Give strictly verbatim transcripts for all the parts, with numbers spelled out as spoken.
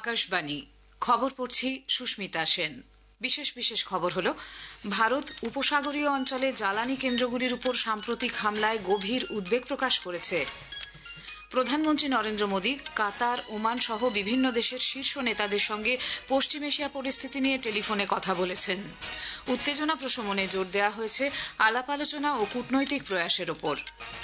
আকাশবাণী খবর পড়ছি সুস্মিতা সেন। বিশেষ বিশেষ খবর হল, ভারত উপসাগরীয় অঞ্চলে জ্বালানি কেন্দ্রগুলির উপর সাম্প্রতিক হামলায় গভীর উদ্বেগ প্রকাশ করেছে। প্রধানমন্ত্রী নরেন্দ্র মোদী কাতার, ওমান সহ বিভিন্ন দেশের শীর্ষ নেতাদের সঙ্গে পশ্চিম এশিয়া পরিস্থিতি নিয়ে টেলিফোনে কথা বলেছেন। উত্তেজনা প্রশমনে জোর দেওয়া হয়েছে আলাপ আলোচনা ও কূটনৈতিক প্রয়াসের ওপর।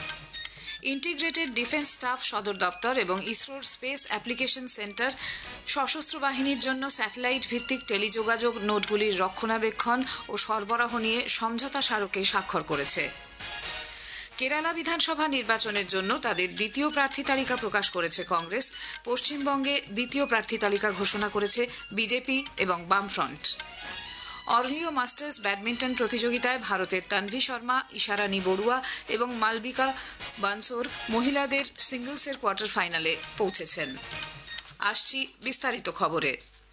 ইন্টিগ্রেটেড ডিফেন্স স্টাফ সদর দপ্তর এবং ইসরোর স্পেস অ্যাপ্লিকেশন সেন্টার সশস্ত্র বাহিনীর জন্য স্যাটেলাইট ভিত্তিক টেলিযোগাযোগ নোডগুলির রক্ষণাবেক্ষণ ও সরবরাহ নিয়ে সমঝোতা স্মারকে স্বাক্ষর করেছে। কেরালা বিধানসভা নির্বাচনের জন্য তাদের দ্বিতীয় প্রার্থী তালিকা প্রকাশ করেছে কংগ্রেস। পশ্চিমবঙ্গে দ্বিতীয় প্রার্থী তালিকা ঘোষণা করেছে বিজেপি এবং বামফ্রন্ট। অর্লিও মাস্টার্স ব্যাডমিন্টন প্রতিযোগিতায় ভারতের তানভি শর্মা, ইশারানী বড়ুয়া এবং মালবিকা বানসোর মহিলাদের সিঙ্গলসের কোয়ার্টার ফাইনালে পৌঁছেছেন। আসছি বিস্তারিত খবরে।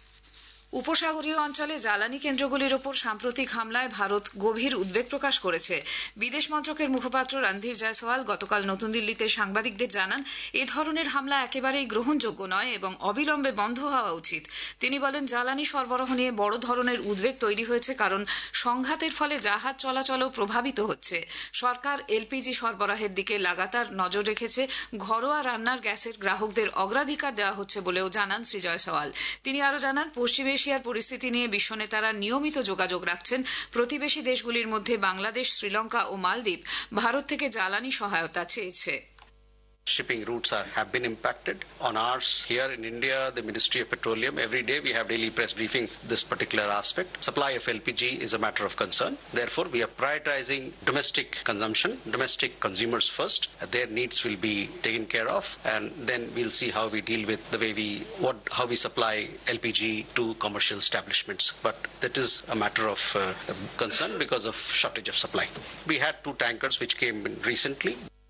উপসাগরীয় অঞ্চলে জ্বালানি কেন্দ্রগুলির ওপর সাম্প্রতিক হামলায় ভারত গভীর উদ্বেগ প্রকাশ করেছে। বিদেশ মন্ত্রকের মুখপাত্র রণধীর জয়সওয়াল গতকাল নতুন দিল্লিতে সাংবাদিকদের জানান, এ ধরনের হামলা একেবারেই গ্রহণযোগ্য নয় এবং অবিলম্বে বন্ধ হওয়া উচিত। তিনি বলেন, জ্বালানি সরবরাহ নিয়ে বড় ধরনের উদ্বেগ তৈরি হয়েছে, কারণ সংঘাতের ফলে জাহাজ চলাচলও প্রভাবিত হচ্ছে। সরকার এলপিজি সরবরাহের দিকে লাগাতার নজর রেখেছে। ঘরোয়া রান্নার গ্যাসের গ্রাহকদের অগ্রাধিকার দেওয়া হচ্ছে বলেও জানান শ্রী জয়সওয়াল। তিনি আরও জানান, পশ্চিম এশিয়ার পরিস্থিতি নিয়ে বিশ্ব নেতারা নিয়মিত যোগাযোগ রাখছেন। প্রতিবেশী দেশগুলির মধ্যে বাংলাদেশ, শ্রীলঙ্কা ও মালদ্বীপ ভারত থেকে জ্বালানি সহায়তা চেয়েছে। Shipping routes are, have been impacted. On ours here in India, the Ministry of Petroleum, every day we have daily press briefing this particular aspect. Supply of L P G is a matter of concern. Therefore, we are prioritizing domestic consumption, domestic consumers first. Their needs will be taken care of, and then we'll see how we deal with the way we, what, how we supply L P G to commercial establishments. But that is a matter of uh, concern because of shortage of supply. We had two tankers which came in recently.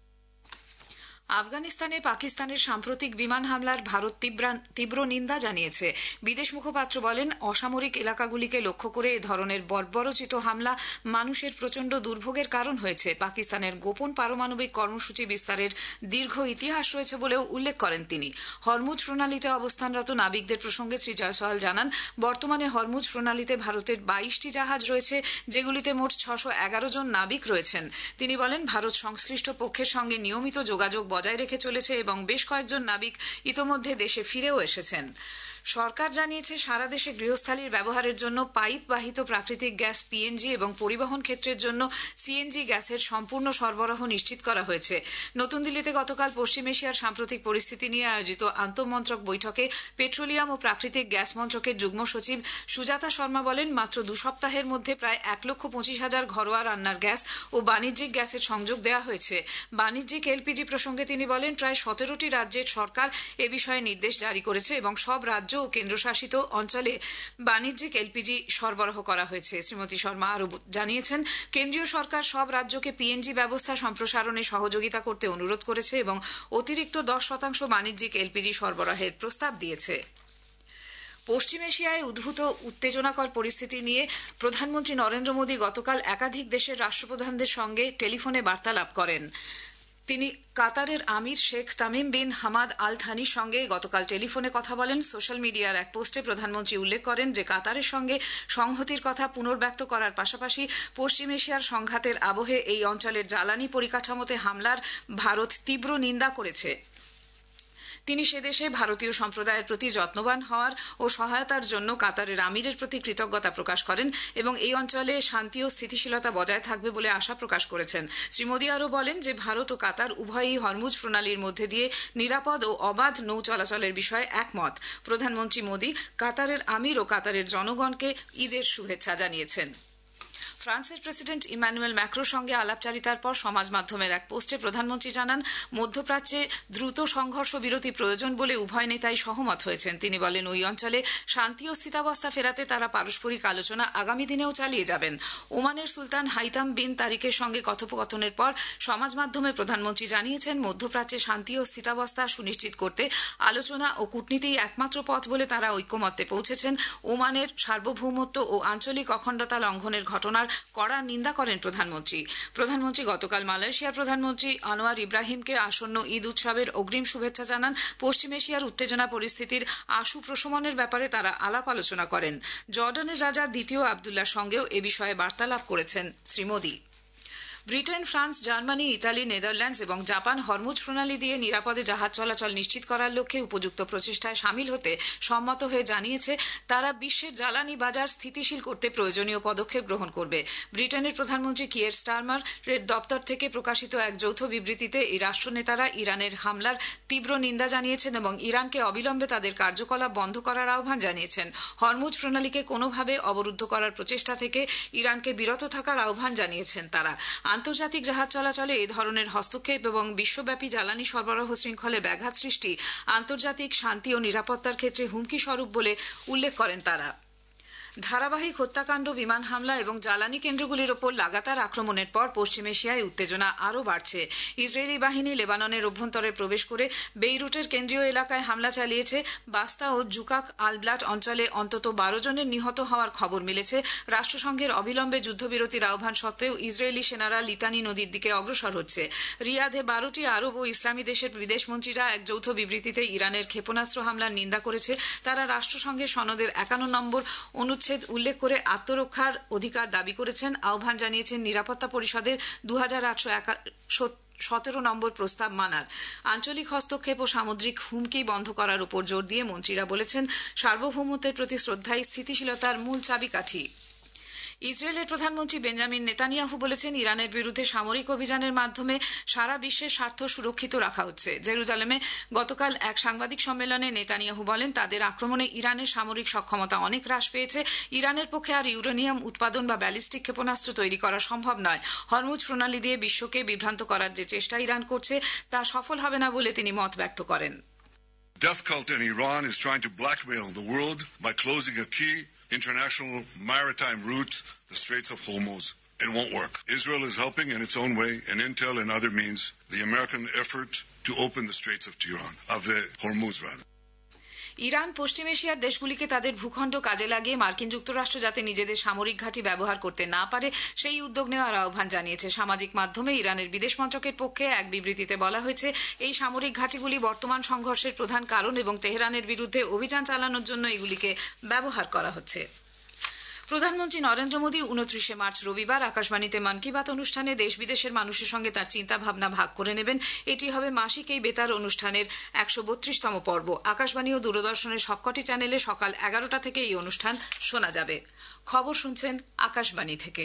আফগানিস্তানে পাকিস্তানের সাম্প্রতিক বিমান হামলার ভারত তীব্র নিন্দা জানিয়েছে। বিদেশ মুখপাত্র বলেন, অসামরিক এলাকাগুলিকে লক্ষ্য করে এ ধরনের বর্বরোচিত হামলা মানুষের প্রচণ্ড দুর্ভোগের কারণ হয়েছে। পাকিস্তানের গোপন পারমাণবিক কর্মসূচি বিস্তারের দীর্ঘ ইতিহাস রয়েছে বলেও উল্লেখ করেন তিনি। হরমুজ প্রণালীতে অবস্থানরত নাবিকদের প্রসঙ্গে শ্রী জয়সওয়াল জানান, বর্তমানে হরমুজ প্রণালীতে ভারতের বাইশটি জাহাজ রয়েছে, যেগুলিতে মোট ছশো এগারো জন নাবিক রয়েছেন। তিনি বলেন, ভারত সংশ্লিষ্ট পক্ষের সঙ্গে নিয়মিত যোগাযোগ বজায় রেখে চলেছে এবং বেশ কয়েকজন নাবিক ইতোমধ্যে দেশে ফিরেও এসেছেন। সরকার জানিয়েছে, সারা দেশে গৃহস্থালির ব্যবহারের জন্য পাইপ বাহিত প্রাকৃতিক গ্যাস পিএনজি এবং পরিবহন ক্ষেত্রের জন্য সিএনজি গ্যাসের সম্পূর্ণ সরবরাহ নিশ্চিত করা হয়েছে। নতুন দিল্লিতে গতকাল পশ্চিম এশিয়ার সাম্প্রতিক পরিস্থিতি নিয়ে আয়োজিত আন্তঃমন্ত্রক বৈঠকে পেট্রোলিয়াম ও প্রাকৃতিক গ্যাস মন্ত্রকের যুগ্ম সচিব সুজাতা শর্মা বলেন, মাত্র দু সপ্তাহের মধ্যে প্রায় এক লক্ষ পঁচিশ হাজার ঘরোয়া রান্নার গ্যাস ও বাণিজ্যিক গ্যাসের সংযোগ দেওয়া হয়েছে। বাণিজ্যিক এলপিজি প্রসঙ্গে তিনি বলেন, প্রায় সতেরোটি রাজ্যের সরকার এ বিষয়ে নির্দেশ জারি করেছে এবং সব রাজ্য ও কেন্দ্রশাসিত অঞ্চলে বাণিজ্যিক এলপিজি সরবরাহ করা হয়েছে। শ্রীমতী শর্মা আরও জানিয়েছেন, কেন্দ্রীয় সরকার সব রাজ্যকে পিএনজি ব্যবস্থা সম্প্রসারণে সহযোগিতা করতে অনুরোধ করেছে এবং অতিরিক্ত দশ শতাংশ বাণিজ্যিক এলপিজি সরবরাহের প্রস্তাব দিয়েছে। পশ্চিম এশিয়ায় উদ্ভূত উত্তেজনাকর পরিস্থিতি নিয়ে প্রধানমন্ত্রী নরেন্দ্র মোদী গতকাল একাধিক দেশের রাষ্ট্রপ্রধানদের সঙ্গে টেলিফোনে বার্তালাপ করেন। তিনি কাতারের আমির শেখ তামিম বিন হামাদ আল থানির সঙ্গে গতকাল টেলিফোনে কথা বলেন। সোশ্যাল মিডিয়ার এক পোস্টে প্রধানমন্ত্রী উল্লেখ করেন যে, কাতারের সঙ্গে সংহতির কথা পুনর্ব্যক্ত করার পাশাপাশি পশ্চিম এশিয়ার সংঘাতের আবহে এই অঞ্চলের জ্বালানি পরিকাঠামোতে হামলার ভারত তীব্র নিন্দা করেছে। তিনি সে দেশে ভারতীয় সম্প্রদায়ের প্রতি যত্নবান হওয়ার ও সহায়তার জন্য কাতারের আমিরের প্রতি কৃতজ্ঞতা প্রকাশ করেন এবং এই অঞ্চলে শান্তি ও স্থিতিশীলতা বজায় থাকবে বলে আশা প্রকাশ করেছেন। শ্রী মোদী আরও বলেন যে, ভারত ও কাতার উভয়ই হরমুজ প্রণালীর মধ্যে দিয়ে নিরাপদ ও অবাধ নৌ চলাচলের বিষয়ে একমত। প্রধানমন্ত্রী মোদী কাতারের আমির ও কাতারের জনগণকে ঈদের শুভেচ্ছা জানিয়েছেন। ফ্রান্সের প্রেসিডেন্ট ইমানুয়েল ম্যাক্রোর সঙ্গে আলাপচারিতার পর সমাজ মাধ্যমের এক পোস্টে প্রধানমন্ত্রী জানান, মধ্যপ্রাচ্যে দ্রুত সংঘর্ষ বিরতি প্রয়োজন বলে উভয় নেতাই সহমত হয়েছেন। তিনি বলেন, ওই অঞ্চলে শান্তি ও স্থিতাবস্থা ফেরাতে তারা পারস্পরিক আলোচনা আগামী দিনেও চালিয়ে যাবেন। ওমানের সুলতান হাইতাম বিন তারিকের সঙ্গে কথোপকথনের পর সমাজ মাধ্যমে প্রধানমন্ত্রী জানিয়েছেন, মধ্যপ্রাচ্যে শান্তি ও স্থিতাবস্থা সুনিশ্চিত করতে আলোচনা ও কূটনীতিই একমাত্র পথ বলে তারা ঐক্যমত্যে পৌঁছেছেন। ওমানের সার্বভৌমত্ব ও আঞ্চলিক অখণ্ডতা লঙ্ঘনের ঘটনার কড়া নিন্দা করেন প্রধানমন্ত্রী প্রধানমন্ত্রী গতকাল মালয়েশিয়ার প্রধানমন্ত্রী আনোয়ার ইব্রাহিমকে আসন্ন ঈদ উৎসবের অগ্রিম শুভেচ্ছা জানান পশ্চিম এশিয়ার উত্তেজনা পরিস্থিতির আশু প্রশমনের ব্যাপারে তারা আলাপ আলোচনা করেন জর্ডানের রাজা দ্বিতীয় আবদুল্লাহর সঙ্গেও এ বিষয়ে বার্তালাপ করেছেন Shri Modi Britain France Germany Italy Netherlands এবং জাপান হরমুজ প্রণালী দিয়ে নিরাপদে জাহাজ চলাচল নিশ্চিত করার লক্ষ্যে উপযুক্ত প্রচেষ্টায় সামিল হতে সম্মত হয়ে জানিয়েছে তারা বিশ্বের জ্বালানি বাজার স্থিতিশীল করতে প্রয়োজনীয় পদক্ষেপ গ্রহণ করবে ব্রিটেনের প্রধানমন্ত্রী কিয়ের স্টারমার এর দপ্তর থেকে প্রকাশিত এক যৌথ বিবৃতিতে এই রাষ্ট্রনেতারা ইরানের হামলার তীব্র নিন্দা জানিয়েছেন এবং ইরানকে অবিলম্বে তাদের কার্যকলাপ বন্ধ করার আহ্বান জানিয়েছেন হরমুজ প্রণালীকে কোনোভাবে অবরুদ্ধ করার প্রচেষ্টা থেকে ইরানকে বিরত থাকার আহ্বান জানিয়েছেন তারা আন্তর্জাতিক জাহাজ চলাচলে এ ধরনের হস্তক্ষেপ এবং বিশ্বব্যাপী জ্বালানি সরবরাহ শৃঙ্খলে ব্যাঘাত সৃষ্টি আন্তর্জাতিক শান্তি ও নিরাপত্তার ক্ষেত্রে হুমকি স্বরূপ বলে উল্লেখ করেন তারা ধারাবাহিক হত্যাকাণ্ড বিমান হামলা এবং জ্বালানি কেন্দ্রগুলির ওপর লাগাতার আক্রমণের পর পশ্চিম এশিয়ায় উত্তেজনা আরও বাড়ছে ইসরায়েলি বাহিনী লেবাননের অভ্যন্তরে প্রবেশ করে বেইরুটের কেন্দ্রীয় এলাকায় হামলা চালিয়েছে বাস্তা ও জুকাক আলব্লাট অঞ্চলে অন্তত বারো জনের নিহত হওয়ার খবর মিলেছে রাষ্ট্রসংঘের অবিলম্বে যুদ্ধবিরতির আহ্বান সত্ত্বেও ইসরায়েলি সেনারা লিতানি নদীর দিকে অগ্রসর হচ্ছে রিয়াদে বারোটি আরব ও ইসলামী দেশের বিদেশমন্ত্রীরা এক যৌথ বিবৃতিতে ইরানের ক্ষেপণাস্ত্র হামলার নিন্দা করেছে তারা রাষ্ট্রসংঘের সনদের একান্ন নম্বর অনুচ্ছেদ উল্লেখ করে আত্মরক্ষার অধিকার দাবি করেছেন আহ্বান জানিয়েছেন নিরাপত্তা পরিষদের দু হাজার আটশো সতেরো নম্বর প্রস্তাব মানার আঞ্চলিক হস্তক্ষেপ ও সামুদ্রিক হুমকি বন্ধ করার উপর জোর দিয়ে মন্ত্রীরা বলেছেন সার্বভৌমত্বের প্রতি শ্রদ্ধাই স্থিতিশীলতার মূল চাবিকাঠি ইসরায়েলের প্রধানমন্ত্রী বেঞ্জামিন নেতানিয়াহু বলেছেন ইরানের বিরুদ্ধে সামরিক অভিযানের মাধ্যমে সারা বিশ্বের স্বার্থ সুরক্ষিত রাখা হচ্ছে জেরুজালেমে গতকাল এক সাংবাদিক সম্মেলনে নেতানিয়াহু বলেন তাদের আক্রমণে ইরানের সামরিক সক্ষমতা অনেক হ্রাস পেয়েছে ইরানের পক্ষে আর ইউরেনিয়াম উৎপাদন বা ব্যালিস্টিক ক্ষেপণাস্ত্র তৈরি করা সম্ভব নয় হরমুজ প্রণালী দিয়ে বিশ্বকে বিভ্রান্ত করার যে চেষ্টা ইরান করছে তা সফল হবে না বলে তিনি মত ব্যক্ত করেন Death cult in Iran is trying to blackmail the world by closing a key international maritime route, the Straits of Hormuz. It won't work. Israel is helping in its own way, and intel and other means, the American effort to open the Straits of Tehran, of uh, Hormuz rather. Iran পশ্চিম এশিয়ার দেশগুলিকে তাদের ভূখণ্ড কাজে লাগিয়ে মার্কিন যুক্তরাষ্ট্র যাতে নিজেদের সামরিক ঘাঁটি ব্যবহার করতে না পারে সেই উদ্যোগ নেওয়ার আহ্বান জানিয়েছে সামাজিক মাধ্যমে ইরানের বিদেশ মন্ত্রকের পক্ষে এক বিবৃতিতে বলা হয়েছে এই সামরিক ঘাঁটিগুলি বর্তমান সংঘর্ষের প্রধান কারণ এবং তেহরানের বিরুদ্ধে অভিযান চালানোর জন্য এগুলিকে ব্যবহার করা হচ্ছে প্রধানমন্ত্রী নরেন্দ্র মোদী উনত্রিশে মার্চ রবিবার আকাশবাণীতে মন কি বাত অনুষ্ঠানে দেশ বিদেশের মানুষের সঙ্গে তার চিন্তা ভাবনা ভাগ করে নেবেন এটি হবে মাসিক এই বেতার অনুষ্ঠানের একশো বত্রিশতম পর্ব আকাশবাণী ও দূরদর্শনের সবকটি চ্যানেলে সকাল এগারোটা থেকে এই অনুষ্ঠান শোনা যাবে খবর শুনছেন আকাশবাণী থেকে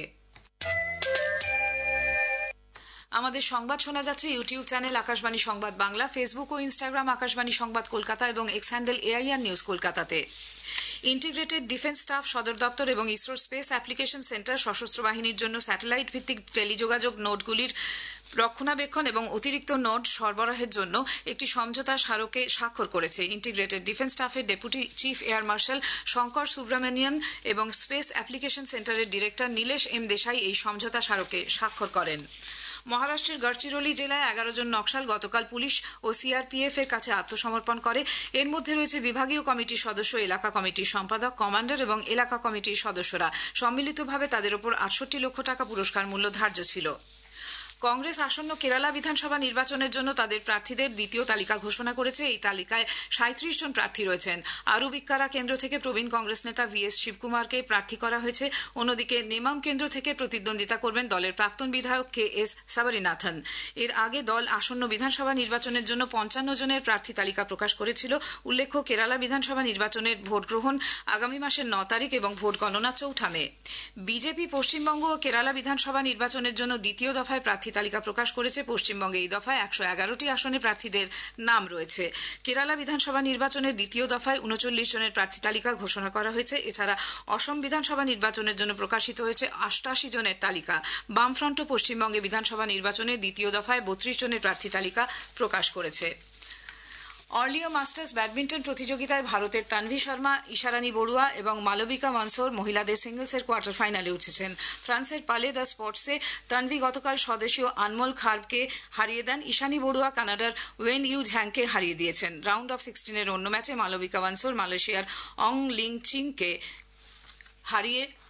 আমাদের সংবাদ শোনা যাচ্ছে ইউটিউব চ্যানেল আকাশবাণী সংবাদ বাংলা ফেসবুক ও ইনস্টাগ্রাম আকাশবাণী সংবাদ কলকাতা এবং এক্স হ্যান্ডেল এআইআর নিউজ কলকাতাতে ইন্টিগ্রেটেড ডিফেন্স স্টাফ সদর দপ্তর এবং ইসরোর স্পেস অ্যাপ্লিকেশন সেন্টার সশস্ত্র বাহিনীর জন্য স্যাটেলাইট ভিত্তিক টেলিযোগাযোগ নোডগুলির রক্ষণাবেক্ষণ এবং অতিরিক্ত নোড সরবরাহের জন্য একটি সমঝোতা স্মারকে স্বাক্ষর করেছে ইন্টিগ্রেটেড ডিফেন্স স্টাফের deputy chief air marshal Shankar Subramanian এবং স্পেস অ্যাপ্লিকেশন সেন্টারের ডিরেক্টর নীলেশ এম দেশাই এই সমঝোতা স্মারকে স্বাক্ষর করেন মহারাষ্ট্রের গড়চিরোলি জেলায় এগারো জন নকশাল গতকাল পুলিশ ও সিআরপিএফ এর কাছে আত্মসমর্পণ করে এর মধ্যে রয়েছে বিভাগীয় কমিটির সদস্য এলাকা কমিটির সম্পাদক কমান্ডার এবং এলাকা কমিটির সদস্যরা সম্মিলিতভাবে তাদের উপর আটষট্টি লক্ষ টাকা পুরস্কার মূল্য ধার্য ছিল কংগ্রেস আসন্ন কেরালা বিধানসভা নির্বাচনের জন্য তাদের প্রার্থীদের দ্বিতীয় তালিকা ঘোষণা করেছে এই তালিকায় সাঁত্রিশ জন প্রার্থী রয়েছেন আরুবিক্কারা কেন্দ্র থেকে প্রবীণ কংগ্রেস নেতা ভি এস শিবকুমারকে প্রার্থী করা হয়েছে অন্যদিকে নেমাম কেন্দ্র থেকে প্রতিদ্বন্দ্বিতা করবেন দলের প্রাক্তন বিধায়ক কে এস সাবরীনাথন এর আগে দল আসন্ন বিধানসভা নির্বাচনের জন্য পঞ্চান্ন জনের প্রার্থী তালিকা প্রকাশ করেছিল উল্লেখ্য কেরালা বিধানসভা নির্বাচনের ভোট গ্রহণ আগামী মাসের ন তারিখ এবং ভোট গণনা চৌঠা মে বিজেপি পশ্চিমবঙ্গ ও কেরালা বিধানসভা নির্বাচনের জন্য দ্বিতীয় দফায় প্রার্থী তালিকা প্রকাশ করেছে পশ্চিমবঙ্গে এই দফায় একশো এগারোটি আসনে প্রার্থীদের নাম রয়েছে কেরালা বিধানসভা নির্বাচনের দ্বিতীয় দফায় উনচল্লিশ জনের প্রার্থী তালিকা ঘোষণা করা হয়েছে এছাড়া অসম বিধানসভা নির্বাচনের জন্য প্রকাশিত হয়েছে অষ্টাশি জনের তালিকা বামফ্রন্ট পশ্চিমবঙ্গে বিধানসভা নির্বাচনে দ্বিতীয় দফায় বত্রিশ জনের প্রার্থী তালিকা প্রকাশ করেছে অর্লিও মাস্টার্স ব্যাডমিন্টন প্রতিযোগিতায় ভারতের তানভি শর্মা ঈশারানী বড়ুয়া এবং মালবিকা মনসোর মহিলাদের সিঙ্গলসের কোয়ার্টার ফাইনালে উঠেছেন ফ্রান্সের পালে দ্য স্পোর্টসে তানভি গতকাল স্বদেশীয় আনমোল খার্বকে হারিয়ে দেন ঈশানী বড়ুয়া কানাডার ওয়েন ইউ ঝ্যাংকে হারিয়ে দিয়েছেন রাউন্ড অফ সিক্সটিনের অন্য ম্যাচে মালবিকা মনসোর মালয়েশিয়ার অং লিং চিংকে হারিয়ে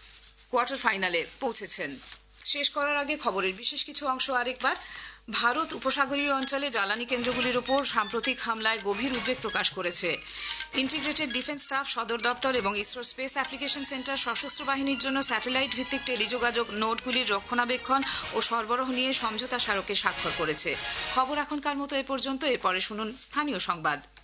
কোয়ার্টার ফাইনালে পৌঁছেছেন। শেষ করার আগে খবরের বিশেষ কিছু অংশ আরেকবার। ভারত উপসাগরীয় অঞ্চলে জ্বালানি কেন্দ্রগুলির ওপর সাম্প্রতিক হামলায় গভীর উদ্বেগ প্রকাশ করেছে। ইন্টিগ্রেটেড ডিফেন্স স্টাফ সদর দপ্তর এবং ইসরো স্পেস অ্যাপ্লিকেশন সেন্টার সশস্ত্র বাহিনীর জন্য স্যাটেলাইট ভিত্তিক টেলিযোগাযোগ নোডগুলির রক্ষণাবেক্ষণ ও সরবরাহ নিয়ে সমঝোতা স্মারকে স্বাক্ষর করেছে। খবর এখনকার মতো এ পর্যন্ত। এরপরে শুনুন স্থানীয় সংবাদ।